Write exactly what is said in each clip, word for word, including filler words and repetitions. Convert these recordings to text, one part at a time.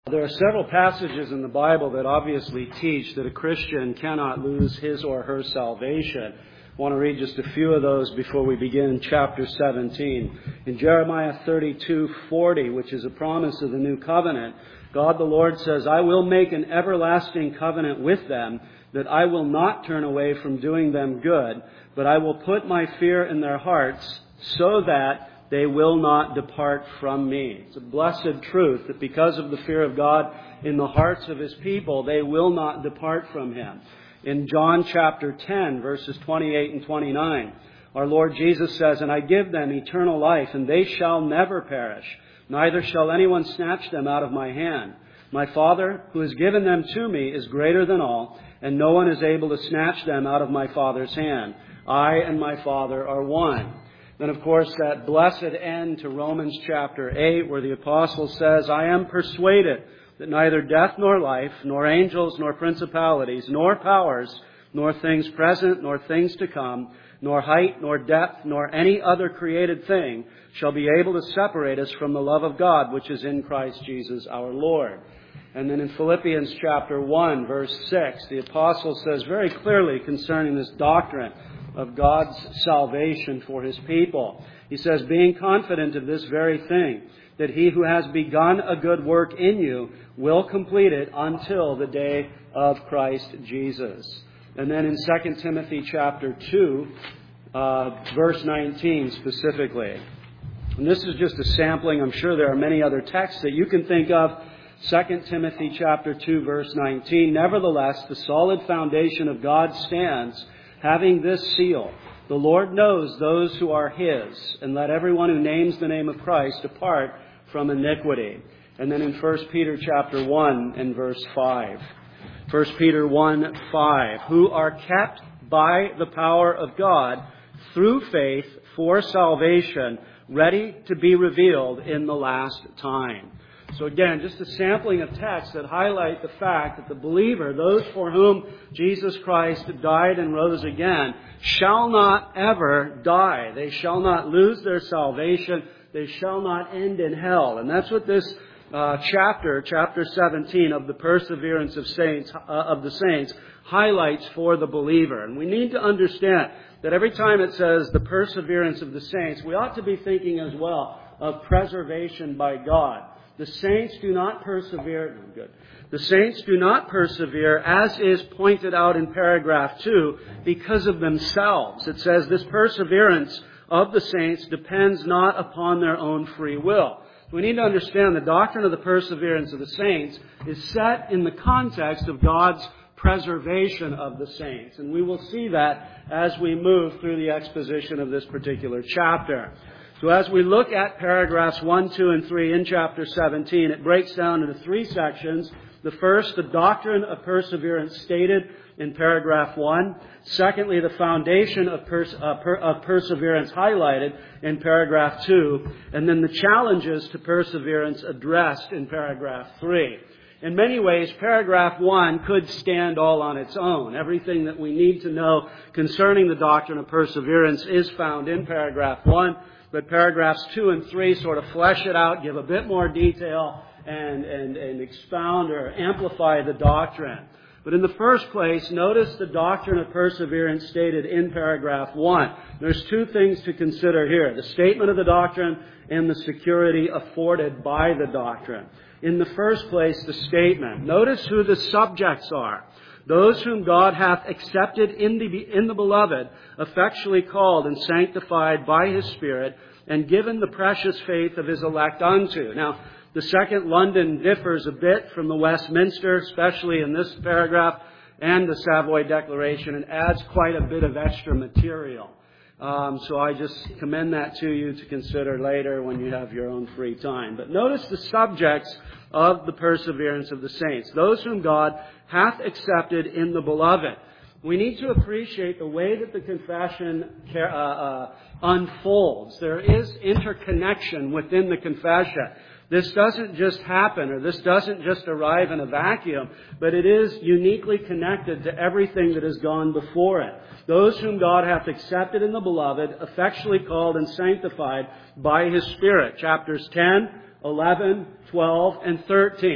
There are several passages in the Bible that obviously teach that a Christian cannot lose his or her salvation. I want to read just a few of those before we begin chapter seventeen. In Jeremiah thirty-two forty, which is a promise of the new covenant, God the Lord says, "I will make an everlasting covenant with them, that I will not turn away from doing them good, but I will put my fear in their hearts so that they will not depart from me." It's a blessed truth that because of the fear of God in the hearts of His people, they will not depart from Him. In John chapter ten, verses twenty-eight and twenty-nine, our Lord Jesus says, "And I give them eternal life, and they shall never perish, neither shall anyone snatch them out of my hand. My Father, who has given them to me, is greater than all, and no one is able to snatch them out of my Father's hand. I and my Father are one." Then, of course, that blessed end to Romans chapter eight, where the apostle says, "I am persuaded that neither death nor life, nor angels, nor principalities, nor powers, nor things present, nor things to come, nor height, nor depth, nor any other created thing shall be able to separate us from the love of God, which is in Christ Jesus our Lord." And then in Philippians chapter one, verse six, the apostle says very clearly concerning this doctrine of God's salvation for His people. He says, "Being confident of this very thing, that He who has begun a good work in you will complete it until the day of Christ Jesus." And then in Second Timothy chapter two, uh, verse nineteen specifically. And this is just a sampling. I'm sure there are many other texts that you can think of. Second Timothy chapter two, verse nineteen, "Nevertheless, the solid foundation of God stands, having this seal, the Lord knows those who are His, and let everyone who names the name of Christ depart from iniquity." And then in First Peter chapter one and verse five. First Peter one, five, "Who are kept by the power of God through faith for salvation, ready to be revealed in the last time." So again, just a sampling of texts that highlight the fact that the believer, those for whom Jesus Christ died and rose again, shall not ever die. They shall not lose their salvation. They shall not end in hell. And that's what this uh, chapter, chapter seventeen of the perseverance of saints, uh, of the saints, highlights for the believer. And we need to understand that every time it says the perseverance of the saints, we ought to be thinking as well of preservation by God. The saints do not persevere. No, good. The saints do not persevere, as is pointed out in paragraph two, because of themselves. It says this perseverance of the saints depends not upon their own free will. We need to understand the doctrine of the perseverance of the saints is set in the context of God's preservation of the saints. And we will see that as we move through the exposition of this particular chapter. So as we look at paragraphs one, two, and three in chapter seventeen, it breaks down into three sections. The first, the doctrine of perseverance stated in paragraph one. Secondly, the foundation of, pers- uh, per- of perseverance highlighted in paragraph two. And then the challenges to perseverance addressed in paragraph three. In many ways, paragraph one could stand all on its own. Everything that we need to know concerning the doctrine of perseverance is found in paragraph one. But paragraphs two and three sort of flesh it out, give a bit more detail, and, and, and expound or amplify the doctrine. But in the first place, notice the doctrine of perseverance stated in paragraph one. There's two things to consider here: the statement of the doctrine and the security afforded by the doctrine. In the first place, the statement. Notice who the subjects are. Those whom God hath accepted in the, in the beloved, effectually called and sanctified by His Spirit, and given the precious faith of His elect unto. Now, the Second London differs a bit from the Westminster, especially in this paragraph, and the Savoy Declaration, and adds quite a bit of extra material. Um, so I just commend that to you to consider later when you have your own free time. But notice the subjects of the perseverance of the saints. Those whom God hath accepted in the beloved. We need to appreciate the way that the confession uh, uh, unfolds. There is interconnection within the confession. This doesn't just happen, or this doesn't just arrive in a vacuum, but it is uniquely connected to everything that has gone before it. Those whom God hath accepted in the beloved, effectually called and sanctified by His Spirit. Chapters ten, eleven, twelve, and thirteen.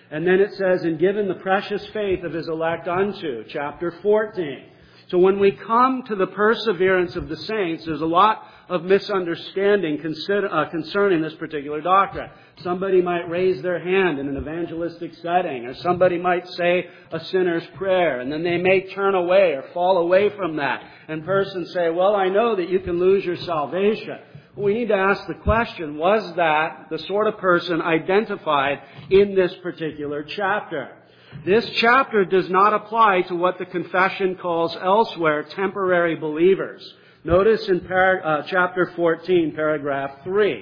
And then it says, and given the precious faith of his elect unto, chapter fourteen. So when we come to the perseverance of the saints, there's a lot of misunderstanding consider, uh, concerning this particular doctrine. Somebody might raise their hand in an evangelistic setting, or somebody might say a sinner's prayer, and then they may turn away or fall away from that. And persons say, well, I know that you can lose your salvation. We need to ask the question, was that the sort of person identified in this particular chapter? This chapter does not apply to what the confession calls elsewhere temporary believers. Notice in par- uh, chapter fourteen, paragraph three.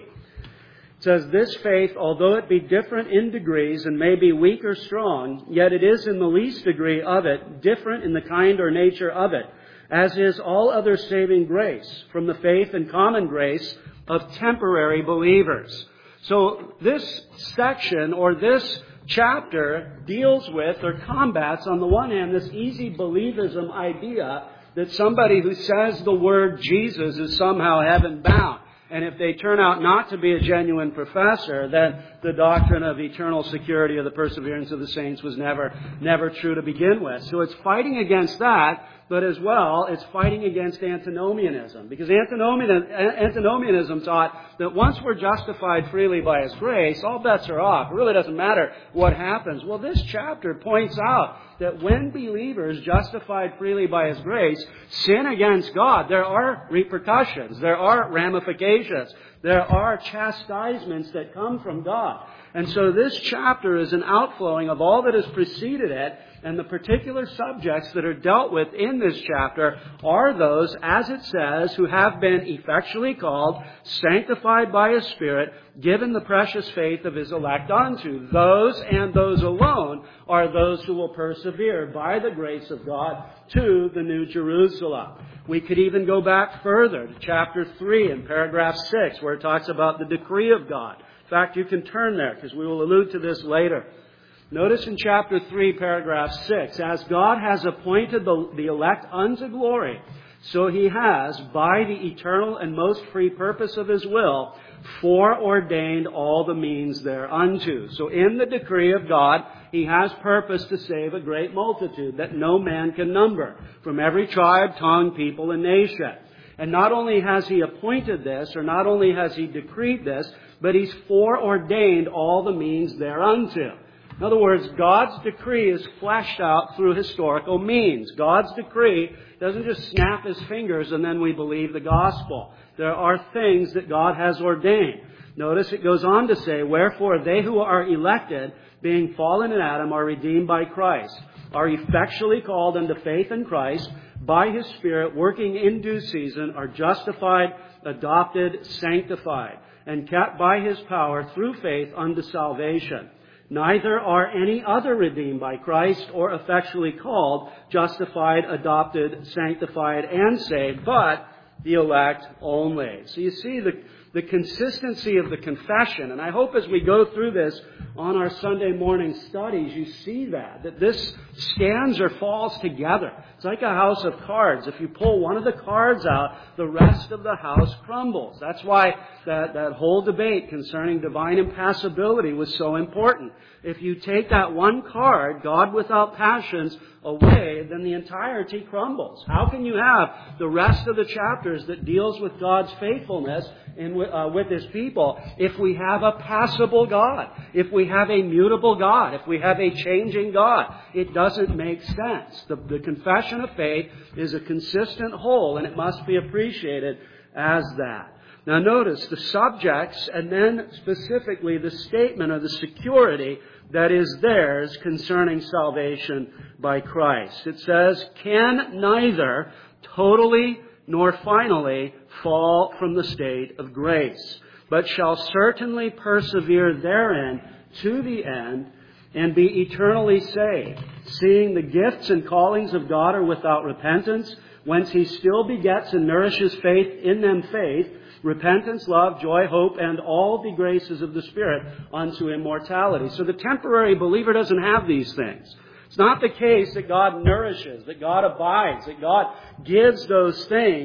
It says, this faith, although it be different in degrees and may be weak or strong, yet it is in the least degree of it, different in the kind or nature of it, as is all other saving grace, from the faith and common grace of temporary believers. So this section, or this chapter, deals with or combats, on the one hand, this easy believism idea that somebody who says the word Jesus is somehow heaven-bound. And if they turn out not to be a genuine professor, then the doctrine of eternal security of the perseverance of the saints was never, never true to begin with. So it's fighting against that, but as well, it's fighting against antinomianism. Because antinomian, antinomianism taught that once we're justified freely by His grace, all bets are off. It really doesn't matter what happens. Well, this chapter points out that when believers, justified freely by His grace, sin against God, there are repercussions, there are ramifications, there are chastisements that come from God. And so this chapter is an outflowing of all that has preceded it, and the particular subjects that are dealt with in this chapter are those, as it says, who have been effectually called, sanctified by His Spirit, given the precious faith of His elect unto. Those and those alone are those who will persevere by the grace of God to the New Jerusalem. We could even go back further to chapter three in paragraph six, where it talks about the decree of God. In fact, you can turn there, because we will allude to this later. Notice in chapter three, paragraph six, as God has appointed the, the elect unto glory, so He has, by the eternal and most free purpose of His will, foreordained all the means thereunto. So in the decree of God, He has purposed to save a great multitude that no man can number, from every tribe, tongue, people, and nation. And not only has He appointed this, or not only has He decreed this, but He's foreordained all the means thereunto. In other words, God's decree is fleshed out through historical means. God's decree doesn't just snap His fingers and then we believe the gospel. There are things that God has ordained. Notice it goes on to say, wherefore they who are elected, being fallen in Adam, are redeemed by Christ, are effectually called unto faith in Christ, by His Spirit, working in due season, are justified, adopted, sanctified, and kept by His power through faith unto salvation. Neither are any other redeemed by Christ, or effectually called, justified, adopted, sanctified, and saved, but the elect only. So you see the, the consistency of the confession. And I hope as we go through this on our Sunday morning studies, you see that, that this stands or falls together. It's like a house of cards. If you pull one of the cards out, the rest of the house crumbles. That's why that, that whole debate concerning divine impassibility was so important. If you take that one card, God without passions, away, then the entirety crumbles. How can you have the rest of the chapters that deals with God's faithfulness in, uh, with His people if we have a passible God, if we have a mutable God, if we have a changing God? It doesn't make sense. The, the confession of faith is a consistent whole, and it must be appreciated as that. Now notice the subjects, and then specifically the statement of the security that is theirs concerning salvation by Christ. It says, can neither totally nor finally fall from the state of grace, but shall certainly persevere therein to the end, and be eternally saved, seeing the gifts and callings of God are without repentance, whence He still begets and nourishes faith in them faith, repentance, love, joy, hope, and all the graces of the Spirit unto immortality. So the temporary believer doesn't have these things. It's not the case that God nourishes, that God abides, that God gives those things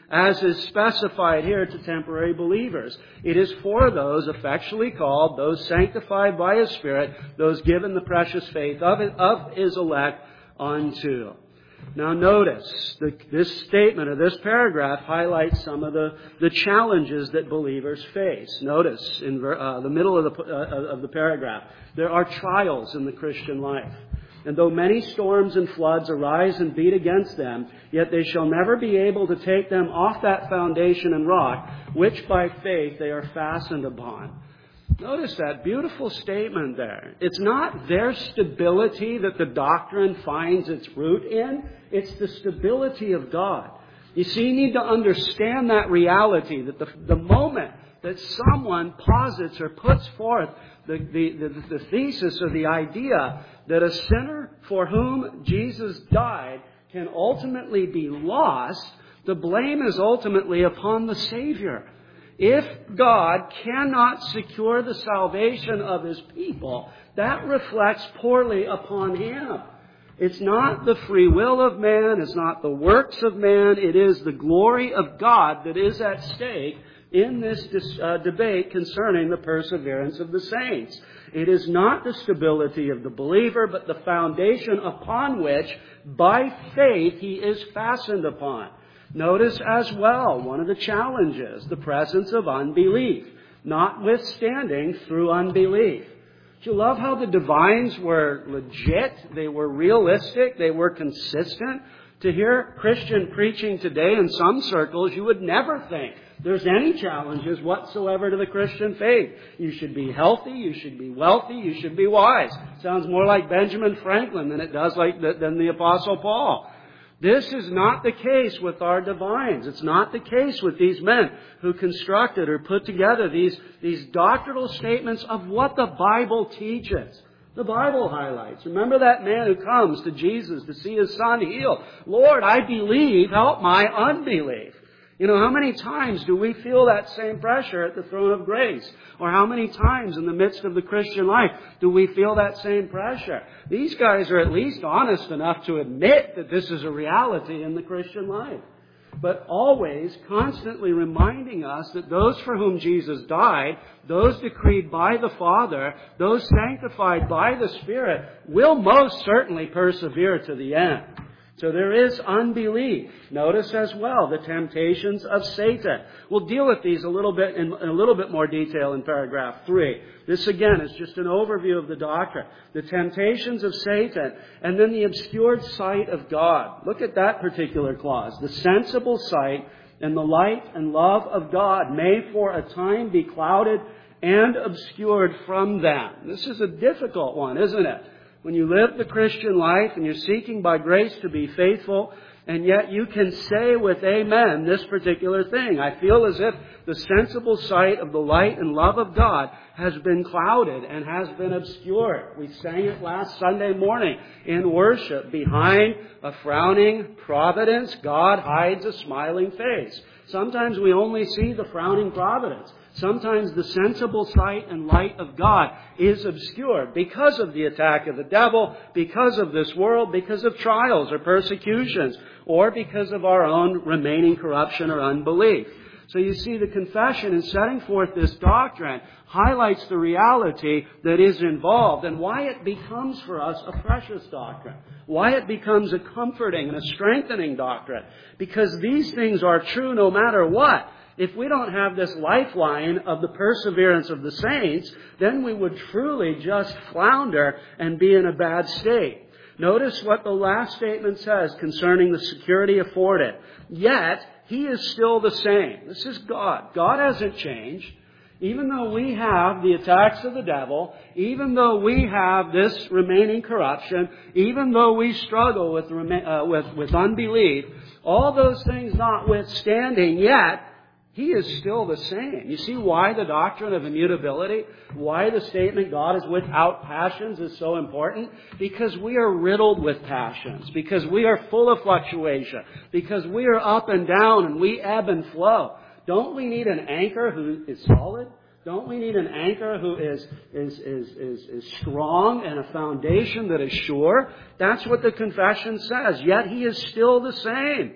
as is specified here to temporary believers. It is for those effectually called, those sanctified by His Spirit, those given the precious faith of, of His elect unto. Now notice, the, this statement or this paragraph highlights some of the, the challenges that believers face. Notice in uh, the middle of the, uh, of the paragraph, there are trials in the Christian life. And though many storms and floods arise and beat against them, yet they shall never be able to take them off that foundation and rock, which by faith they are fastened upon. Notice that beautiful statement there. It's not their stability that the doctrine finds its root in. It's the stability of God. You see, you need to understand that reality, that the, the moment that someone posits or puts forth the, the, the, the thesis or the idea that a sinner for whom Jesus died can ultimately be lost, the blame is ultimately upon the Savior. If God cannot secure the salvation of His people, that reflects poorly upon Him. It's not the free will of man, it's not the works of man, it is the glory of God that is at stake in this uh, debate concerning the perseverance of the saints. It is not the stability of the believer, but the foundation upon which, by faith, he is fastened upon. Notice as well, one of the challenges, the presence of unbelief, notwithstanding through unbelief. Do you love how the divines were legit? They were realistic. They were consistent. To hear Christian preaching today in some circles, you would never think there's any challenges whatsoever to the Christian faith. You should be healthy, you should be wealthy, you should be wise. Sounds more like Benjamin Franklin than it does like the, than the Apostle Paul. This is not the case with our divines. It's not the case with these men who constructed or put together these, these doctrinal statements of what the Bible teaches. The Bible highlights. Remember that man who comes to Jesus to see his son healed. Lord, I believe, help my unbelief. You know, how many times do we feel that same pressure at the throne of grace? Or how many times in the midst of the Christian life do we feel that same pressure? These guys are at least honest enough to admit that this is a reality in the Christian life. But always, constantly reminding us that those for whom Jesus died, those decreed by the Father, those sanctified by the Spirit, will most certainly persevere to the end. So there is unbelief. Notice as well the temptations of Satan. We'll deal with these a little bit in, in a little bit more detail in paragraph three. This again is just an overview of the doctrine. The temptations of Satan and then the obscured sight of God. Look at that particular clause. The sensible sight and the light and love of God may for a time be clouded and obscured from them. This is a difficult one, isn't it? When you live the Christian life and you're seeking by grace to be faithful, and yet you can say with amen this particular thing. I feel as if the sensible sight of the light and love of God has been clouded and has been obscured. We sang it last Sunday morning in worship. Behind a frowning providence, God hides a smiling face. Sometimes we only see the frowning providence. Sometimes the sensible sight and light of God is obscured because of the attack of the devil, because of this world, because of trials or persecutions, or because of our own remaining corruption or unbelief. So you see, the confession in setting forth this doctrine highlights the reality that is involved and why it becomes for us a precious doctrine, why it becomes a comforting and a strengthening doctrine, because these things are true no matter what. If we don't have this lifeline of the perseverance of the saints, then we would truly just flounder and be in a bad state. Notice what the last statement says concerning the security afforded. Yet, He is still the same. This is God. God hasn't changed. Even though we have the attacks of the devil, even though we have this remaining corruption, even though we struggle with, uh, with, with unbelief, all those things notwithstanding, yet, He is still the same. You see why the doctrine of immutability, why the statement God is without passions is so important? Because we are riddled with passions. Because we are full of fluctuation. Because we are up and down and we ebb and flow. Don't we need an anchor who is solid? Don't we need an anchor who is, is, is, is, is strong and a foundation that is sure? That's what the confession says. Yet He is still the same.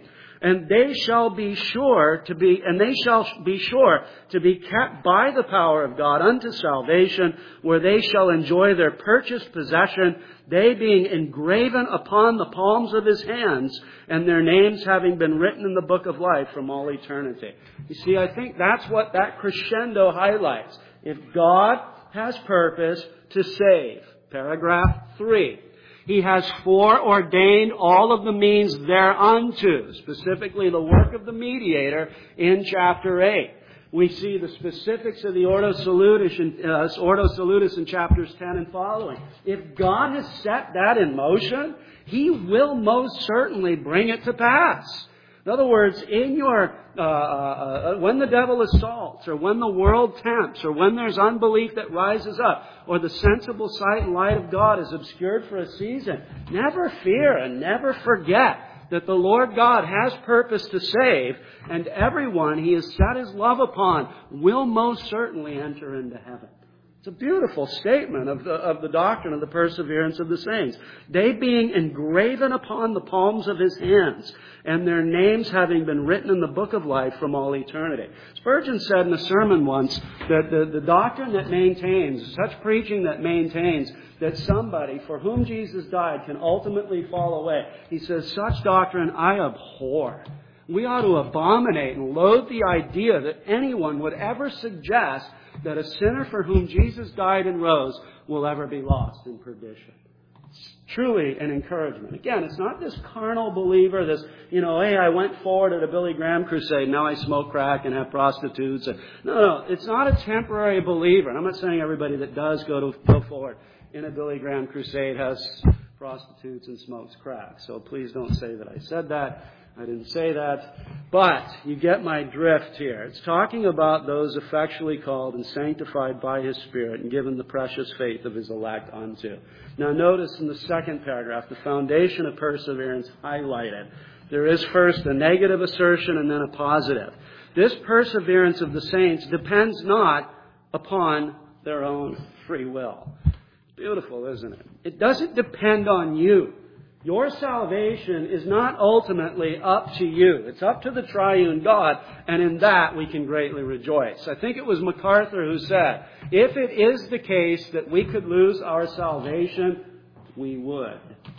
And they shall be sure to be, and they shall be sure to be kept by the power of God unto salvation, where they shall enjoy their purchased possession, they being engraven upon the palms of his hands, and their names having been written in the book of life from all eternity. You see, I think that's what that crescendo highlights. If God has purpose to save, paragraph three, He has foreordained all of the means thereunto, specifically the work of the mediator in chapter eight. We see the specifics of the Ordo Salutis in, uh, Ordo Salutis in chapters ten and following. If God has set that in motion, He will most certainly bring it to pass. In other words, in your uh, uh, when the devil assaults, or when the world tempts, or when there's unbelief that rises up, or the sensible sight and light of God is obscured for a season, never fear and never forget that the Lord God has purpose to save, and everyone He has set His love upon will most certainly enter into heaven. It's a beautiful statement of the, of the doctrine of the perseverance of the saints. They being engraven upon the palms of His hands, and their names having been written in the book of life from all eternity. Spurgeon said in a sermon once that the, the doctrine that maintains, such preaching that maintains that somebody for whom Jesus died can ultimately fall away, he says, such doctrine I abhor. We ought to abominate and loathe the idea that anyone would ever suggest that a sinner for whom Jesus died and rose will ever be lost in perdition. It's truly an encouragement. Again, it's not this carnal believer, this, you know, hey, I went forward at a Billy Graham crusade, now I smoke crack and have prostitutes. No, no, it's not a temporary believer. And I'm not saying everybody that does go to go forward in a Billy Graham crusade has prostitutes and smokes crack. So please don't say that I said that. I didn't say that. But you get my drift here. It's talking about those effectually called and sanctified by His Spirit and given the precious faith of His elect unto. Now notice in the second paragraph, the foundation of perseverance highlighted. There is first a negative assertion and then a positive. This perseverance of the saints depends not upon their own free will. Beautiful, isn't it? It doesn't depend on you. Your salvation is not ultimately up to you. It's up to the triune God, and in that we can greatly rejoice. I think it was MacArthur who said, if it is the case that we could lose our salvation, we would.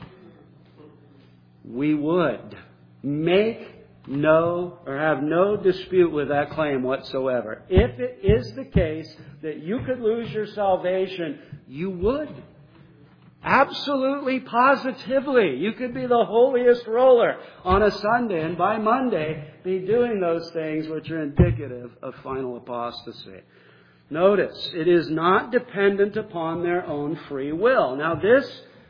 We would. Make no, or have no dispute with that claim whatsoever. If it is the case that you could lose your salvation, you would. Absolutely, positively. You could be the holiest roller on a Sunday and by Monday be doing those things which are indicative of final apostasy. Notice, it is not dependent upon their own free will. Now this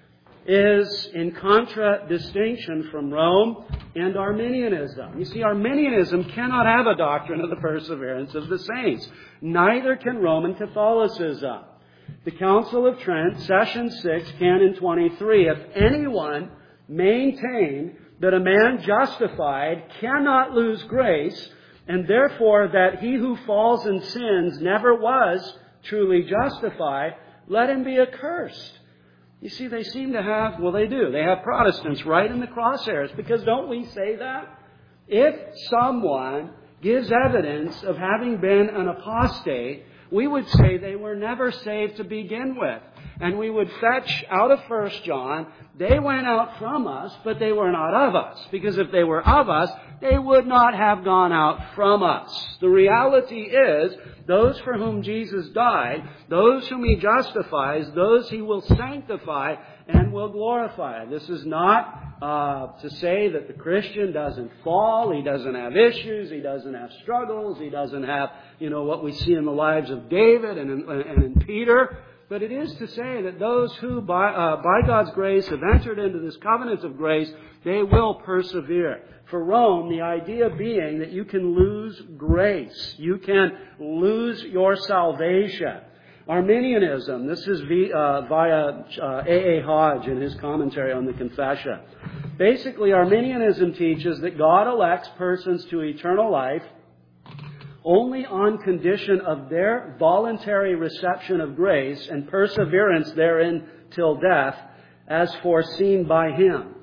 is in contradistinction from Rome and Arminianism. You see, Arminianism cannot have a doctrine of the perseverance of the saints. Neither can Roman Catholicism. The Council of Trent, Session six, Canon twenty-three, if anyone maintain that a man justified cannot lose grace, and therefore that he who falls in sins never was truly justified, let him be accursed. You see, they seem to have, well, they do. They have Protestants right in the crosshairs, because don't we say that? If someone gives evidence of having been an apostate, we would say they were never saved to begin with. And we would fetch out of First John, they went out from us, but they were not of us. Because if they were of us, they would not have gone out from us. The reality is, those for whom Jesus died, those whom He justifies, those He will sanctify and will glorify. This is not uh, to say that the Christian doesn't fall, he doesn't have issues, he doesn't have struggles, he doesn't have, you know, what we see in the lives of David and in, and in Peter. But it is to say that those who, by, uh, by God's grace, have entered into this covenant of grace, they will persevere. For Rome, the idea being that you can lose grace. You can lose your salvation. Arminianism, this is via, uh, via uh, A A Hodge in his commentary on the Confession. Basically, Arminianism teaches that God elects persons to eternal life only on condition of their voluntary reception of grace and perseverance therein till death, as foreseen by Him.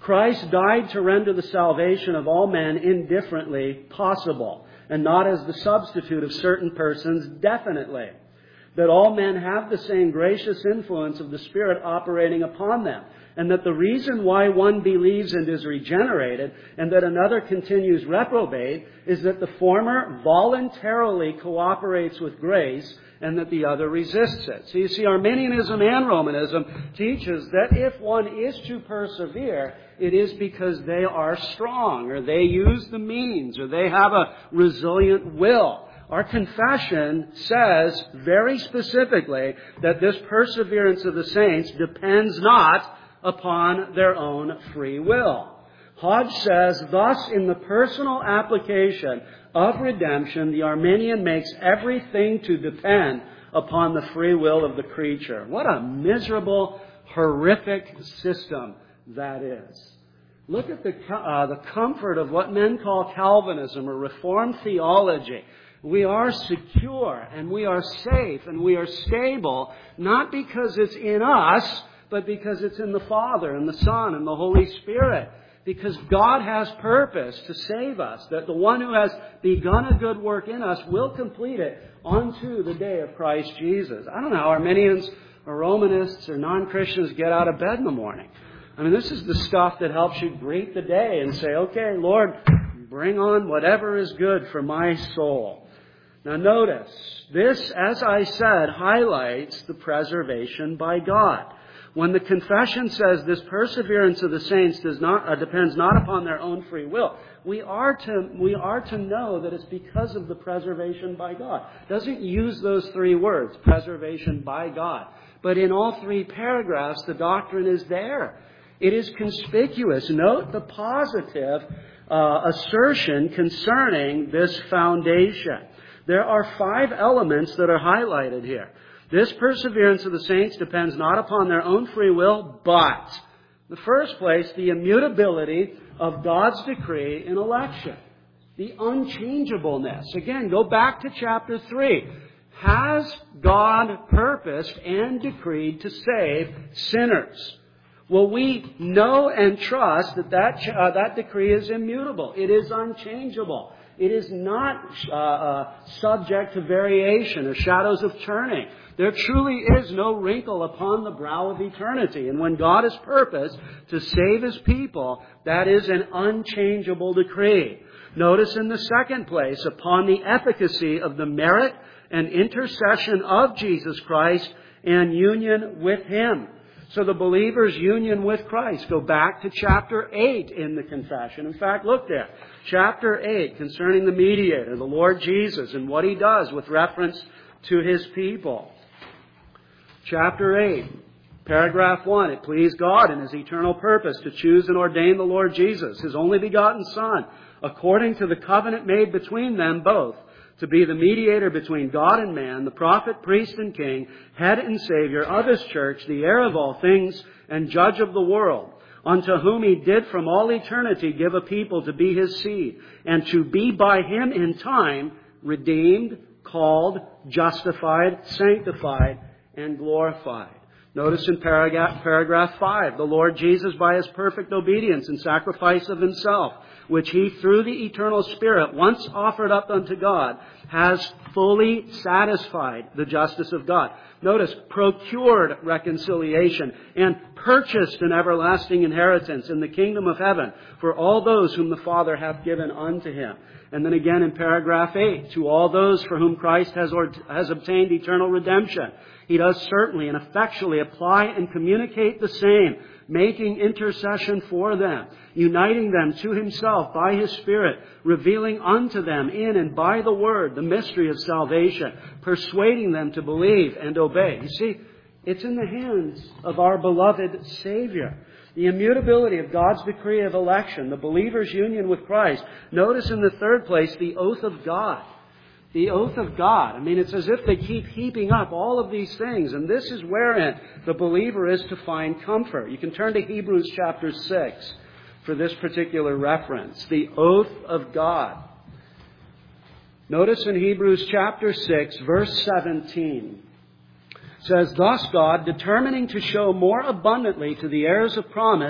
Christ died to render the salvation of all men indifferently possible, and not as the substitute of certain persons definitely. That all men have the same gracious influence of the Spirit operating upon them, and that the reason why one believes and is regenerated, and that another continues reprobate, is that the former voluntarily cooperates with grace, and that the other resists it. So you see, Arminianism and Romanism teaches that if one is to persevere, it is because they are strong, or they use the means, or they have a resilient will. Our confession says very specifically that this perseverance of the saints depends not upon their own free will. Hodge says, thus in the personal application of redemption, the Arminian makes everything to depend upon the free will of the creature. What a miserable, horrific system that is. Look at the, uh, the comfort of what men call Calvinism or Reformed theology. We are secure and we are safe and we are stable, not because it's in us, but because it's in the Father and the Son and the Holy Spirit. Because God has purpose to save us, that the one who has begun a good work in us will complete it unto the day of Christ Jesus. I don't know how Arminians or Romanists or non-Christians get out of bed in the morning. I mean, this is the stuff that helps you greet the day and say, okay, Lord, bring on whatever is good for my soul. Now notice, this, as I said, highlights the preservation by God. When the confession says this perseverance of the saints does not uh, depends not upon their own free will, we are to we are to know that it's because of the preservation by God. It doesn't use those three words, preservation by God. But in all three paragraphs, the doctrine is there. It is conspicuous. Note the positive uh, assertion concerning this foundation. There are five elements that are highlighted here. This perseverance of the saints depends not upon their own free will, but, in the first place, the immutability of God's decree in election. The unchangeableness. Again, go back to chapter three. Has God purposed and decreed to save sinners? Well, we know and trust that that, uh, that decree is immutable. It is unchangeable. It is not uh, uh, subject to variation or shadows of turning. There truly is no wrinkle upon the brow of eternity. And when God has purposed to save His people, that is an unchangeable decree. Notice in the second place, upon the efficacy of the merit and intercession of Jesus Christ and union with Him. So the believer's union with Christ. Go back to chapter eight in the confession. In fact, look there. Chapter eight concerning the mediator, the Lord Jesus, and what He does with reference to His people. Chapter eight, paragraph one. It pleased God in His eternal purpose to choose and ordain the Lord Jesus, His only begotten Son, according to the covenant made between them both, to be the mediator between God and man, the prophet, priest, and king, head and Savior of His church, the heir of all things, and judge of the world, unto whom He did from all eternity give a people to be His seed, and to be by Him in time redeemed, called, justified, sanctified, and glorified. Notice in paragraph, paragraph five, the Lord Jesus, by His perfect obedience and sacrifice of Himself, which He, through the eternal Spirit, once offered up unto God, has fully satisfied the justice of God. Notice, procured reconciliation and purchased an everlasting inheritance in the kingdom of heaven for all those whom the Father hath given unto Him. And then again in paragraph eight, to all those for whom Christ has, or, has obtained eternal redemption, He does certainly and effectually apply and communicate the same, making intercession for them, uniting them to Himself by His Spirit, revealing unto them in and by the Word the mystery of salvation, persuading them to believe and obey. You see, it's in the hands of our beloved Savior. The immutability of God's decree of election, the believer's union with Christ. Notice in the third place, the oath of God. The oath of God. I mean, it's as if they keep heaping up all of these things. And this is wherein the believer is to find comfort. You can turn to Hebrews chapter six for this particular reference. The oath of God. Notice in Hebrews chapter six, verse seventeen. It says, thus God, determining to show more abundantly to the heirs of promise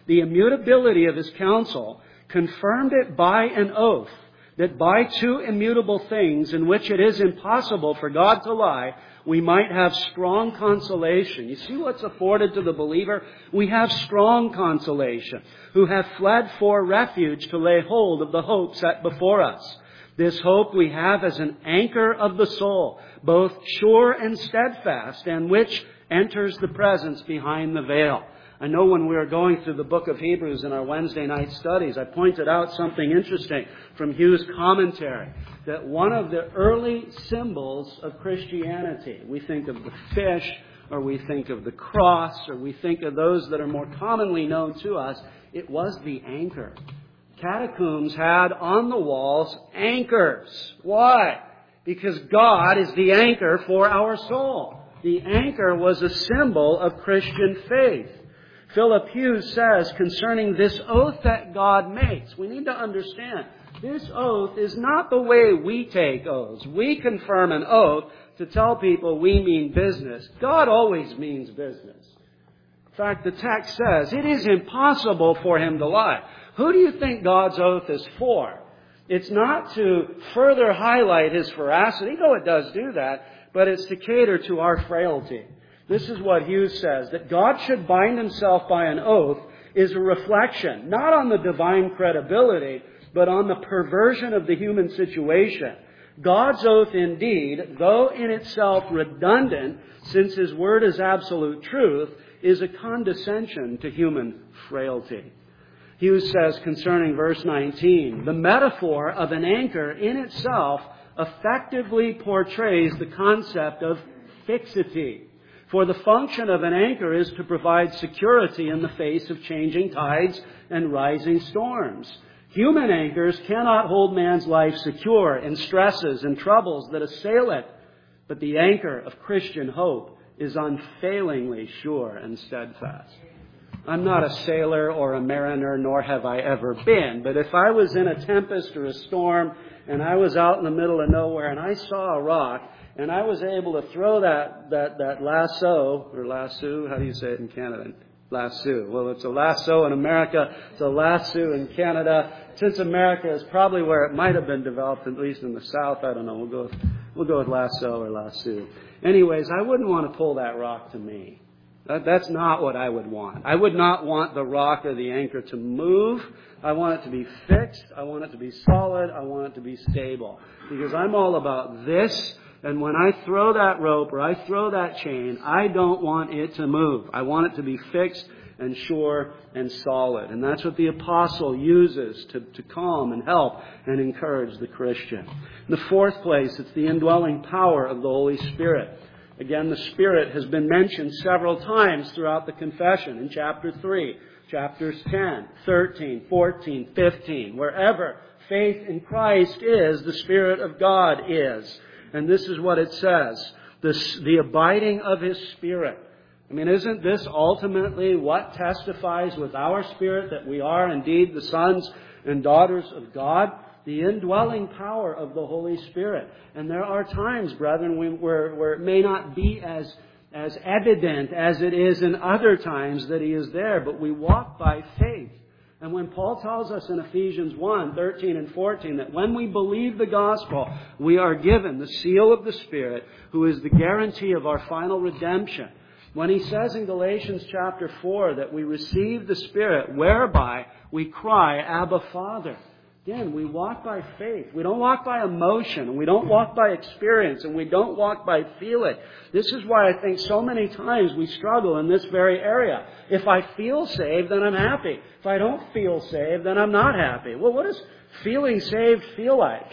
the immutability of his counsel, confirmed it by an oath, that by two immutable things in which it is impossible for God to lie, we might have strong consolation. You see what's afforded to the believer? We have strong consolation, who have fled for refuge to lay hold of the hope set before us. This hope we have as an anchor of the soul, both sure and steadfast, and which enters the presence behind the veil. I know when we were going through the book of Hebrews in our Wednesday night studies, I pointed out something interesting from Hughes' commentary, that one of the early symbols of Christianity, we think of the fish, or we think of the cross, or we think of those that are more commonly known to us, it was the anchor. Catacombs had on the walls anchors. Why? Because God is the anchor for our soul. The anchor was a symbol of Christian faith. Philip Hughes says concerning this oath that God makes, we need to understand, this oath is not the way we take oaths. We confirm an oath to tell people we mean business. God always means business. In fact, the text says it is impossible for him to lie. Who do you think God's oath is for? It's not to further highlight his veracity, though it does do that, but it's to cater to our frailty. This is what Hughes says, that God should bind himself by an oath is a reflection, not on the divine credibility, but on the perversion of the human situation. God's oath indeed, though in itself redundant, since his word is absolute truth, is a condescension to human frailty. Hughes says concerning verse nineteen, the metaphor of an anchor in itself effectively portrays the concept of fixity. For the function of an anchor is to provide security in the face of changing tides and rising storms. Human anchors cannot hold man's life secure in stresses and troubles that assail it. But the anchor of Christian hope is unfailingly sure and steadfast. I'm not a sailor or a mariner, nor have I ever been. But if I was in a tempest or a storm and I was out in the middle of nowhere and I saw a rock, and I was able to throw that, that, that lasso, or lasso, how do you say it in Canada? Lasso. Well, it's a lasso in America. It's a lasso in Canada. Since America is probably where it might have been developed, at least in the South, I don't know. We'll go with, we'll go with lasso or lasso. Anyways, I wouldn't want to pull that rock to me. That, that's not what I would want. I would not want the rock or the anchor to move. I want it to be fixed. I want it to be solid. I want it to be stable. Because I'm all about this. And when I throw that rope or I throw that chain, I don't want it to move. I want it to be fixed and sure and solid. And that's what the apostle uses to, to calm and help and encourage the Christian. In the fourth place, it's the indwelling power of the Holy Spirit. Again, the Spirit has been mentioned several times throughout the confession in chapter three, chapters ten, thirteen, fourteen, fifteen. Wherever faith in Christ is, the Spirit of God is. And this is what it says, this, the abiding of His Spirit. I mean, isn't this ultimately what testifies with our spirit that we are indeed the sons and daughters of God? The indwelling power of the Holy Spirit. And there are times, brethren, where, where it may not be as, as evident as it is in other times that He is there, but we walk by faith. And when Paul tells us in Ephesians one, thirteen and fourteen, that when we believe the gospel, we are given the seal of the Spirit, who is the guarantee of our final redemption. When he says in Galatians chapter four that we receive the Spirit, whereby we cry, Abba, Father. Again, we walk by faith. We don't walk by emotion, and we don't walk by experience, and we don't walk by feeling. This is why I think so many times we struggle in this very area. If I feel saved, then I'm happy. If I don't feel saved, then I'm not happy. Well, what does feeling saved feel like?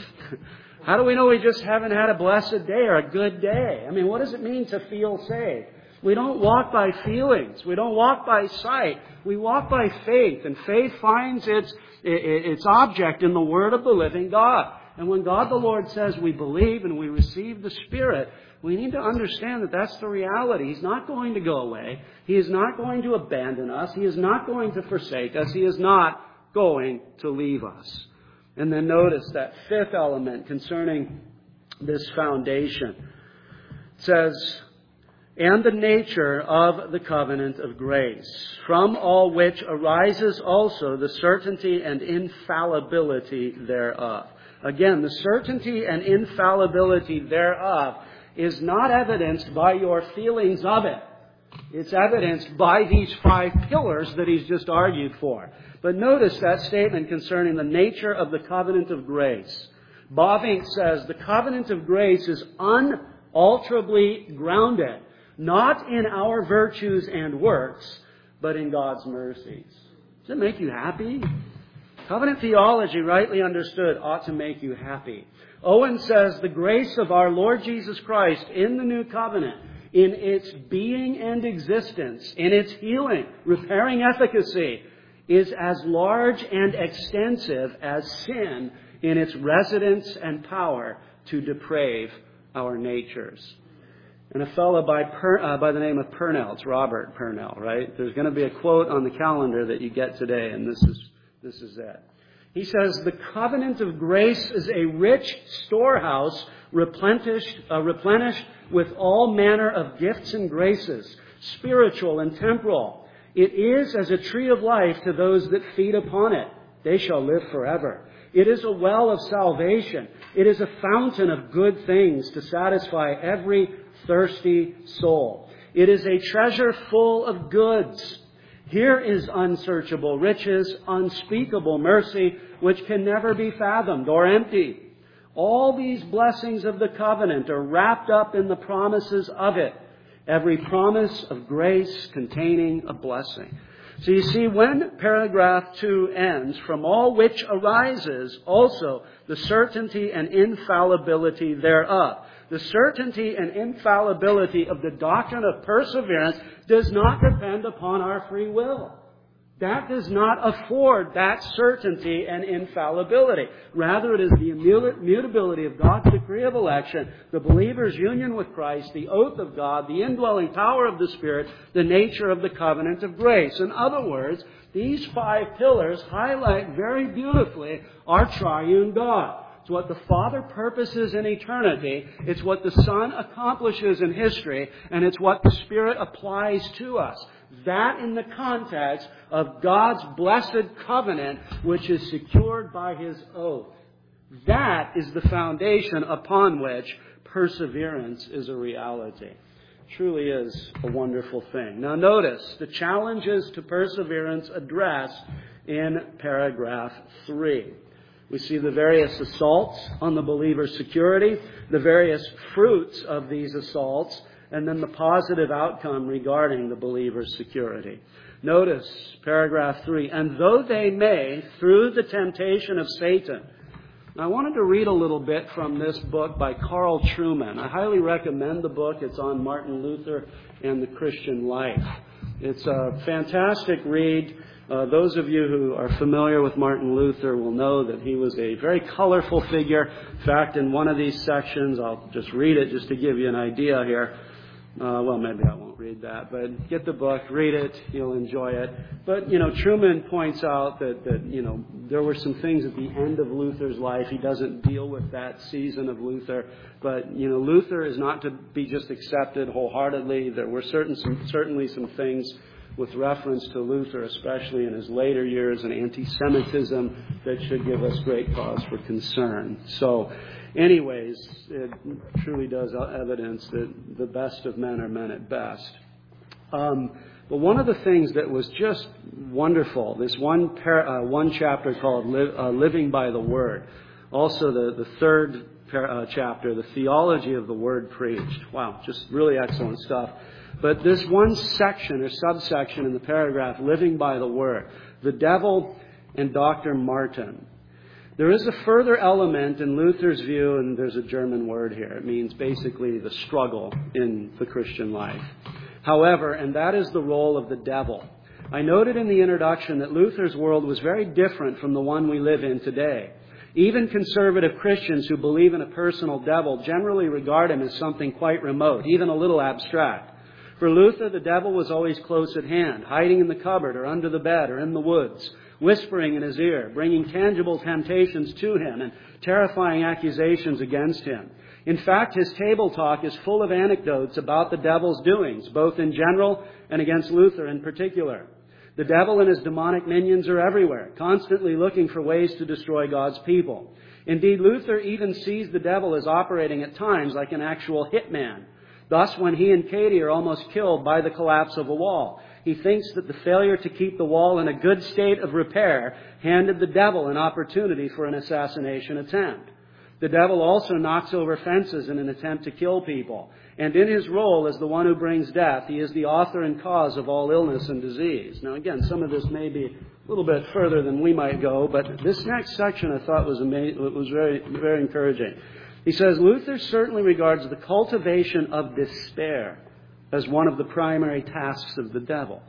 How do we know we just haven't had a blessed day or a good day? I mean, what does it mean to feel saved? We don't walk by feelings. We don't walk by sight. We walk by faith. And faith finds its, its object in the Word of the living God. And when God the Lord says we believe and we receive the Spirit, we need to understand that that's the reality. He's not going to go away. He is not going to abandon us. He is not going to forsake us. He is not going to leave us. And then notice that fifth element concerning this foundation. It says, and the nature of the covenant of grace, from all which arises also the certainty and infallibility thereof. Again, the certainty and infallibility thereof is not evidenced by your feelings of it. It's evidenced by these five pillars that he's just argued for. But notice that statement concerning the nature of the covenant of grace. Bavinck says the covenant of grace is unalterably grounded, not in our virtues and works, but in God's mercies. Does it make you happy? Covenant theology, rightly understood, ought to make you happy. Owen says the grace of our Lord Jesus Christ in the new covenant, in its being and existence, in its healing, repairing efficacy, is as large and extensive as sin in its residence and power to deprave our natures. And a fellow by per, uh, by the name of Purnell, it's Robert Purnell, right? There's going to be a quote on the calendar that you get today, and this is this is it. He says, the covenant of grace is a rich storehouse replenished, uh, replenished with all manner of gifts and graces, spiritual and temporal. It is as a tree of life to those that feed upon it. They shall live forever. It is a well of salvation. It is a fountain of good things to satisfy every thirsty soul. It is a treasure full of goods. Here is unsearchable riches, unspeakable mercy, which can never be fathomed or emptied. All these blessings of the covenant are wrapped up in the promises of it. Every promise of grace containing a blessing. So you see, when paragraph two ends, from all which arises also the certainty and infallibility thereof. The certainty and infallibility of the doctrine of perseverance does not depend upon our free will. That does not afford that certainty and infallibility. Rather, it is the immutability of God's decree of election, the believer's union with Christ, the oath of God, the indwelling power of the Spirit, the nature of the covenant of grace. In other words, these five pillars highlight very beautifully our triune God. It's what the Father purposes in eternity. It's what the Son accomplishes in history. And it's what the Spirit applies to us. That in the context of God's blessed covenant, which is secured by His oath. That is the foundation upon which perseverance is a reality. Truly is a wonderful thing. Now notice the challenges to perseverance addressed in paragraph three. We see the various assaults on the believer's security, the various fruits of these assaults, and then the positive outcome regarding the believer's security. Notice paragraph three, and though they may, through the temptation of Satan. Now, I wanted to read a little bit from this book by Carl Trueman. I highly recommend the book. It's on Martin Luther and the Christian life. It's a fantastic read. Uh, those of you who are familiar with Martin Luther will know that he was a very colorful figure. In fact, in one of these sections, I'll just read it just to give you an idea here. Uh, well, maybe I won't read that, but get the book, read it, you'll enjoy it. But, you know, Trueman points out that, that, you know, there were some things at the end of Luther's life. He doesn't deal with that season of Luther. But, you know, Luther is not to be just accepted wholeheartedly. There were certain, some, certainly some things with reference to Luther, especially in his later years, and anti-Semitism that should give us great cause for concern. So, anyways, it truly does evidence that the best of men are men at best. Um, but one of the things that was just wonderful, this one par- uh, one chapter called Li- uh, Living by the Word. Also the, the third par- uh, chapter, the Theology of the Word Preached. Wow, just really excellent stuff. But this one section or subsection in the paragraph, Living by the Word, the devil and Doctor Martin. There is a further element in Luther's view, and there's a German word here. It means basically the struggle in the Christian life. However, and that is the role of the devil. I noted in the introduction that Luther's world was very different from the one we live in today. Even conservative Christians who believe in a personal devil generally regard him as something quite remote, even a little abstract. For Luther, the devil was always close at hand, hiding in the cupboard or under the bed or in the woods, whispering in his ear, bringing tangible temptations to him and terrifying accusations against him. In fact, his table talk is full of anecdotes about the devil's doings, both in general and against Luther in particular. The devil and his demonic minions are everywhere, constantly looking for ways to destroy God's people. Indeed, Luther even sees the devil as operating at times like an actual hitman. Thus, when he and Katie are almost killed by the collapse of a wall, he thinks that the failure to keep the wall in a good state of repair handed the devil an opportunity for an assassination attempt. The devil also knocks over fences in an attempt to kill people. And in his role as the one who brings death, he is the author and cause of all illness and disease. Now again, some of this may be a little bit further than we might go, but this next section I thought was amazing, was very, very encouraging. He says, Luther certainly regards the cultivation of despair as one of the primary tasks of the devil.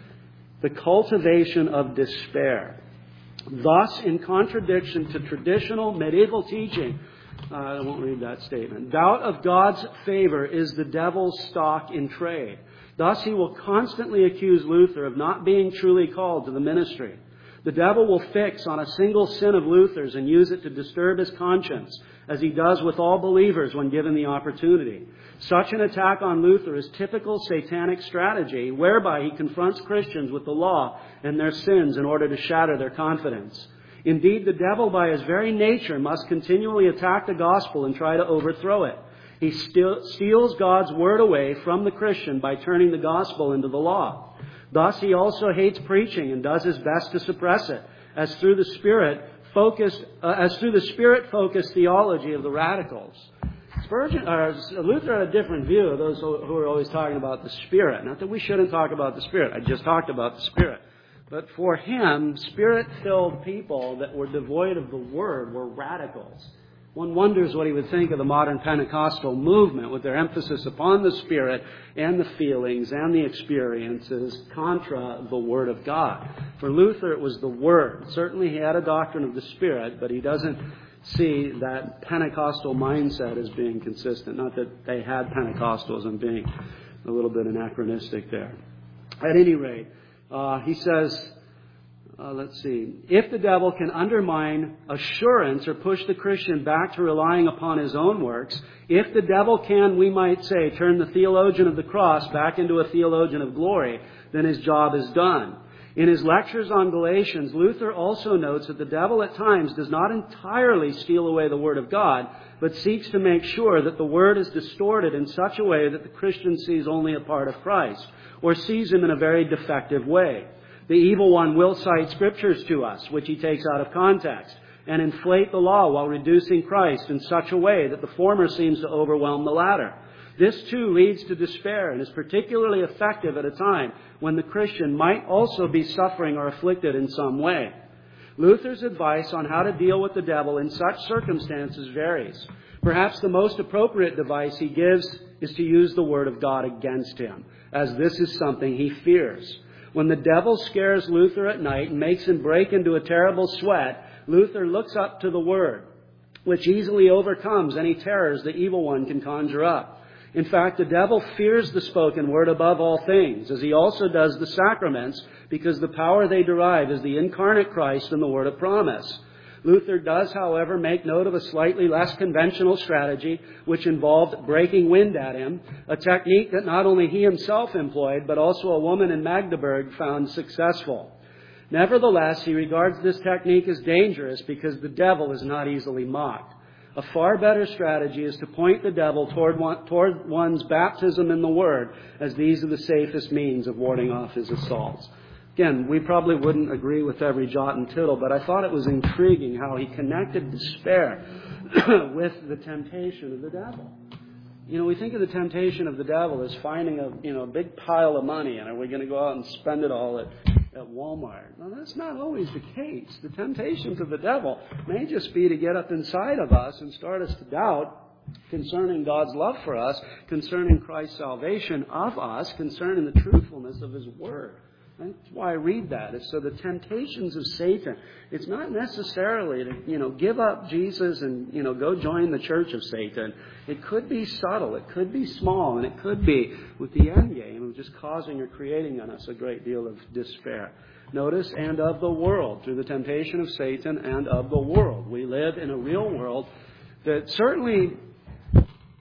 The cultivation of despair. Thus, in contradiction to traditional medieval teaching, uh, I won't read that statement, doubt of God's favor is the devil's stock in trade. Thus, he will constantly accuse Luther of not being truly called to the ministry. The devil will fix on a single sin of Luther's and use it to disturb his conscience, as he does with all believers when given the opportunity. Such an attack on Luther is typical satanic strategy, whereby he confronts Christians with the law and their sins in order to shatter their confidence. Indeed, the devil by his very nature must continually attack the gospel and try to overthrow it. He steals God's word away from the Christian by turning the gospel into the law. Thus, he also hates preaching and does his best to suppress it, as through the Spirit focused, uh, as through the Spirit-focused theology of the radicals. Spurgeon, or Luther had a different view of those who are always talking about the Spirit. Not that we shouldn't talk about the Spirit. I just talked about the Spirit. But for him, Spirit-filled people that were devoid of the Word were radicals. One wonders what he would think of the modern Pentecostal movement with their emphasis upon the Spirit and the feelings and the experiences contra the Word of God. For Luther, it was the Word. Certainly he had a doctrine of the Spirit, but he doesn't see that Pentecostal mindset as being consistent. Not that they had Pentecostals and being a little bit anachronistic there. At any rate, uh, he says... Uh, let's see. If the devil can undermine assurance or push the Christian back to relying upon his own works, if the devil can, we might say, turn the theologian of the cross back into a theologian of glory, then his job is done. In his lectures on Galatians, Luther also notes that the devil at times does not entirely steal away the Word of God, but seeks to make sure that the Word is distorted in such a way that the Christian sees only a part of Christ, or sees Him in a very defective way. The evil one will cite scriptures to us, which he takes out of context, and inflate the law while reducing Christ in such a way that the former seems to overwhelm the latter. This too leads to despair and is particularly effective at a time when the Christian might also be suffering or afflicted in some way. Luther's advice on how to deal with the devil in such circumstances varies. Perhaps the most appropriate advice he gives is to use the Word of God against him, as this is something he fears. When the devil scares Luther at night and makes him break into a terrible sweat, Luther looks up to the Word, which easily overcomes any terrors the evil one can conjure up. In fact, the devil fears the spoken Word above all things, as he also does the sacraments, because the power they derive is the incarnate Christ and the Word of promise. Luther does, however, make note of a slightly less conventional strategy, which involved breaking wind at him, a technique that not only he himself employed, but also a woman in Magdeburg found successful. Nevertheless, he regards this technique as dangerous because the devil is not easily mocked. A far better strategy is to point the devil toward, one, toward one's baptism in the Word, as these are the safest means of warding off his assaults. Again, we probably wouldn't agree with every jot and tittle, but I thought it was intriguing how he connected despair with the temptation of the devil. You know, we think of the temptation of the devil as finding a, you know, a big pile of money, and are we going to go out and spend it all at, at Walmart? Well, that's not always the case. The temptations of the devil may just be to get up inside of us and start us to doubt concerning God's love for us, concerning Christ's salvation of us, concerning the truthfulness of His Word. That's why I read that. It's so the temptations of Satan, it's not necessarily to, you know, give up Jesus and, you know, go join the church of Satan. It could be subtle, it could be small, and it could be with the end game of just causing or creating in us a great deal of despair. Notice, and of the world, through the temptation of Satan and of the world. We live in a real world that certainly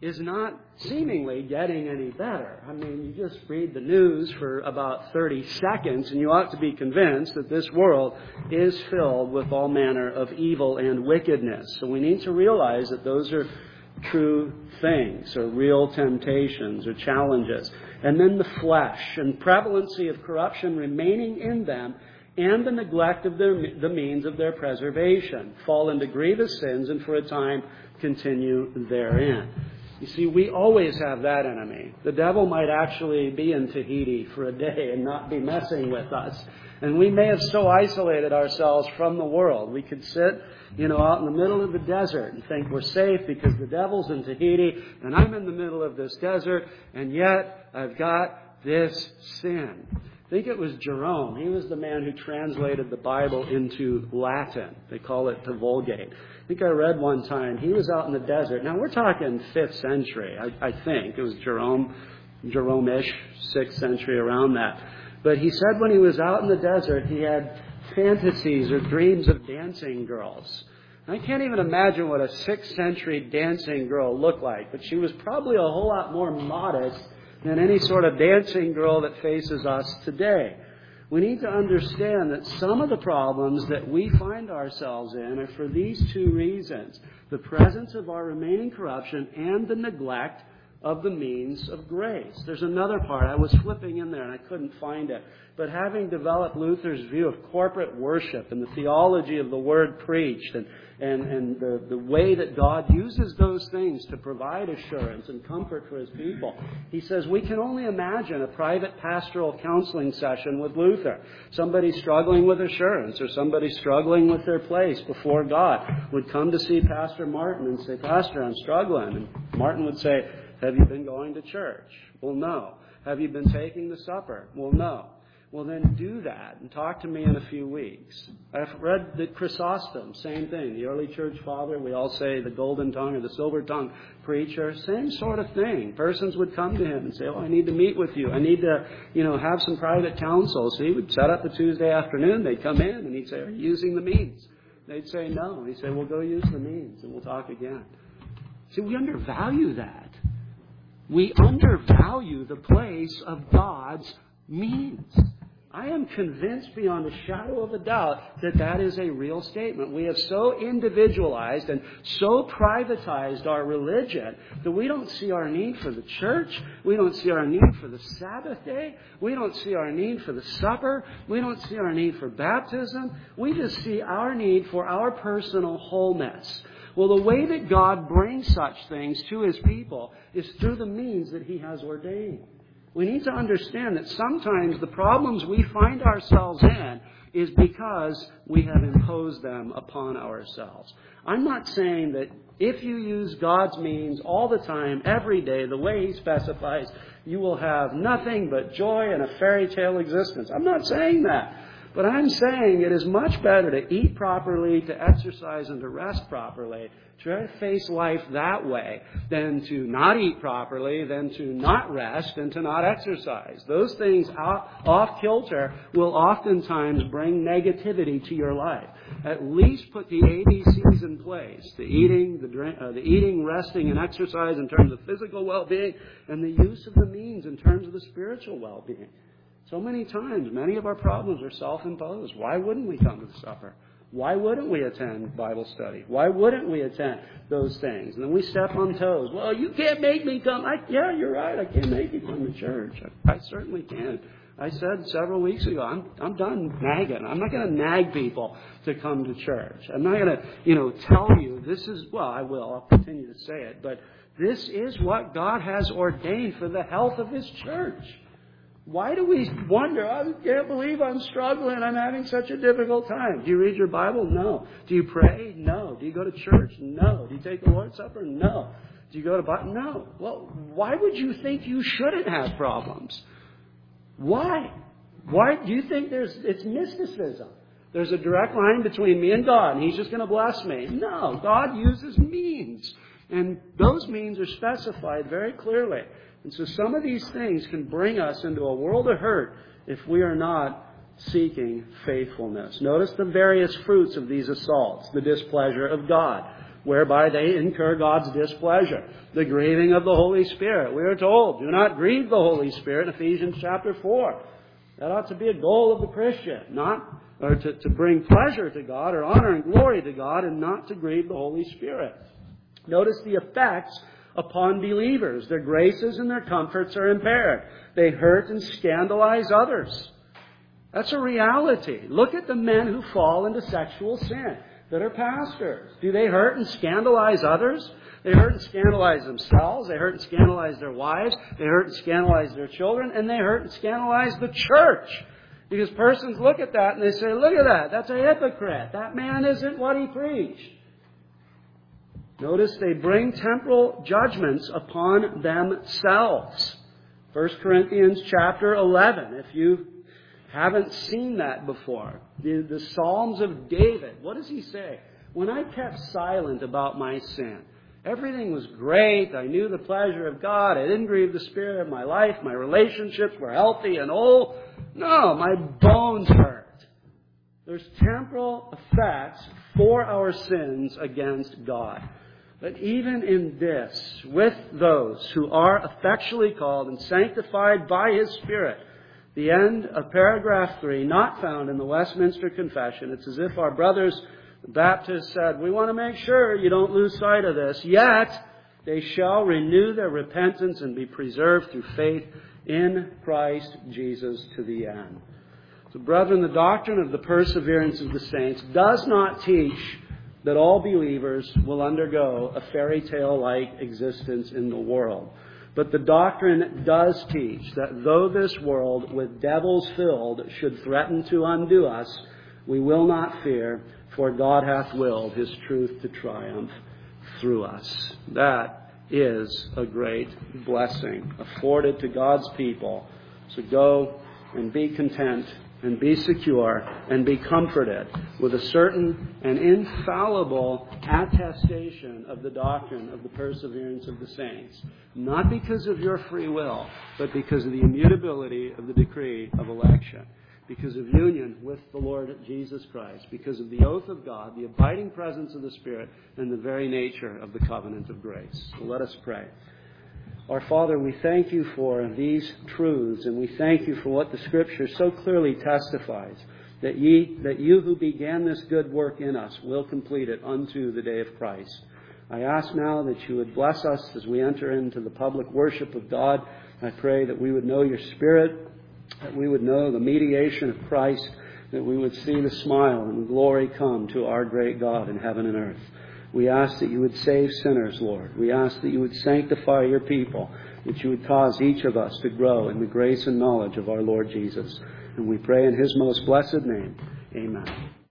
is not seemingly getting any better. I mean, you just read the news for about thirty seconds and you ought to be convinced that this world is filled with all manner of evil and wickedness. So we need to realize that those are true things, or real temptations, or challenges. And then the flesh and prevalency of corruption remaining in them, and the neglect of their, the means of their preservation, fall into grievous sins and for a time continue therein. You see, we always have that enemy. The devil might actually be in Tahiti for a day and not be messing with us. And we may have so isolated ourselves from the world. We could sit, you know, out in the middle of the desert and think we're safe because the devil's in Tahiti and I'm in the middle of this desert, and yet I've got this sin. I think it was Jerome. He was the man who translated the Bible into Latin. They call it the Vulgate. I think I read one time, he was out in the desert. Now, we're talking fifth century, I, I think. It was Jerome, Jerome-ish, sixth century, around that. But he said when he was out in the desert, he had fantasies or dreams of dancing girls. I can't even imagine what a sixth century dancing girl looked like, but she was probably a whole lot more modest than any sort of dancing girl that faces us today. We need to understand that some of the problems that we find ourselves in are for these two reasons: the presence of our remaining corruption and the neglect of the means of grace. There's another part. I was flipping in there and I couldn't find it. But having developed Luther's view of corporate worship and the theology of the word preached and, and, and the, the way that God uses those things to provide assurance and comfort for His people, he says we can only imagine a private pastoral counseling session with Luther. Somebody struggling with assurance or somebody struggling with their place before God would come to see Pastor Martin and say, "Pastor, I'm struggling." And Martin would say, "Have you been going to church?" "Well, no." "Have you been taking the supper?" "Well, no." "Well, then do that and talk to me in a few weeks." I've read that Chrysostom, same thing. The early church father, we all say the golden tongue or the silver tongue preacher, same sort of thing. Persons would come to him and say, "Oh, I need to meet with you. I need to, you know, have some private counsel." So he would set up a Tuesday afternoon. They'd come in and he'd say, "Are you using the means?" They'd say, "No." He'd say, "Well, go use the means and we'll talk again." See, we undervalue that. We undervalue the place of God's means. I am convinced beyond a shadow of a doubt that that is a real statement. We have so individualized and so privatized our religion that we don't see our need for the church. We don't see our need for the Sabbath day. We don't see our need for the supper. We don't see our need for baptism. We just see our need for our personal wholeness. Well, the way that God brings such things to His people is through the means that He has ordained. We need to understand that sometimes the problems we find ourselves in is because we have imposed them upon ourselves. I'm not saying that if you use God's means all the time, every day, the way He specifies, you will have nothing but joy and a fairy tale existence. I'm not saying that. But I'm saying it is much better to eat properly, to exercise, and to rest properly, to face life that way, than to not eat properly, than to not rest, and to not exercise. Those things off kilter will oftentimes bring negativity to your life. At least put the A B Cs in place: the eating, the, drink, uh, the eating, resting, and exercise in terms of physical well-being, and the use of the means in terms of the spiritual well-being. So many times, many of our problems are self-imposed. Why wouldn't we come to the supper? Why wouldn't we attend Bible study? Why wouldn't we attend those things? And then we step on toes. "Well, you can't make me come." I, yeah, you're right. I can't make you come to church. I, I certainly can. I said several weeks ago, I'm I'm done nagging. I'm not going to nag people to come to church. I'm not going to, you know, tell you this is, well, I will. I'll continue to say it. But this is what God has ordained for the health of His church. Why do we wonder, "I can't believe I'm struggling. I'm having such a difficult time"? Do you read your Bible? No. Do you pray? No. Do you go to church? No. Do you take the Lord's Supper? No. Do you go to Bible? No. Well, why would you think you shouldn't have problems? Why? Why do you think there's, it's mysticism? There's a direct line between me and God, and He's just going to bless me. No. God uses means. And those means are specified very clearly. And so some of these things can bring us into a world of hurt if we are not seeking faithfulness. Notice the various fruits of these assaults: the displeasure of God, whereby they incur God's displeasure. The grieving of the Holy Spirit. We are told, do not grieve the Holy Spirit in Ephesians chapter four. That ought to be a goal of the Christian, not or to, to bring pleasure to God or honor and glory to God, and not to grieve the Holy Spirit. Notice the effects upon believers. Their graces and their comforts are impaired. They hurt and scandalize others. That's a reality. Look at the men who fall into sexual sin that are pastors. Do they hurt and scandalize others? They hurt and scandalize themselves. They hurt and scandalize their wives. They hurt and scandalize their children. And they hurt and scandalize the church. Because persons look at that and they say, look at that. That's a hypocrite. That man isn't what he preached. Notice they bring temporal judgments upon themselves. First Corinthians chapter eleven. If you haven't seen that before, the, the Psalms of David, what does he say? When I kept silent about my sin, everything was great. I knew the pleasure of God. I didn't grieve the Spirit of my life. My relationships were healthy and whole. No, my bones hurt. There's temporal effects for our sins against God. But even in this, with those who are effectually called and sanctified by His Spirit, the end of paragraph three, not found in the Westminster Confession. It's as if our brothers the Baptists said, we want to make sure you don't lose sight of this. Yet, they shall renew their repentance and be preserved through faith in Christ Jesus to the end. So, brethren, the doctrine of the perseverance of the saints does not teach that all believers will undergo a fairy tale-like existence in the world. But the doctrine does teach that though this world with devils filled should threaten to undo us, we will not fear, for God hath willed His truth to triumph through us. That is a great blessing afforded to God's people. So go and be content and be secure and be comforted with a certain and infallible attestation of the doctrine of the perseverance of the saints. Not because of your free will, but because of the immutability of the decree of election. Because of union with the Lord Jesus Christ. Because of the oath of God, the abiding presence of the Spirit, and the very nature of the covenant of grace. So let us pray. Our Father, we thank you for these truths, and we thank you for what the Scripture so clearly testifies, that ye, that you who began this good work in us will complete it unto the day of Christ. I ask now that you would bless us as we enter into the public worship of God. I pray that we would know your Spirit, that we would know the mediation of Christ, that we would see the smile and glory come to our great God in heaven and earth. We ask that you would save sinners, Lord. We ask that you would sanctify your people, that you would cause each of us to grow in the grace and knowledge of our Lord Jesus. And we pray in His most blessed name. Amen.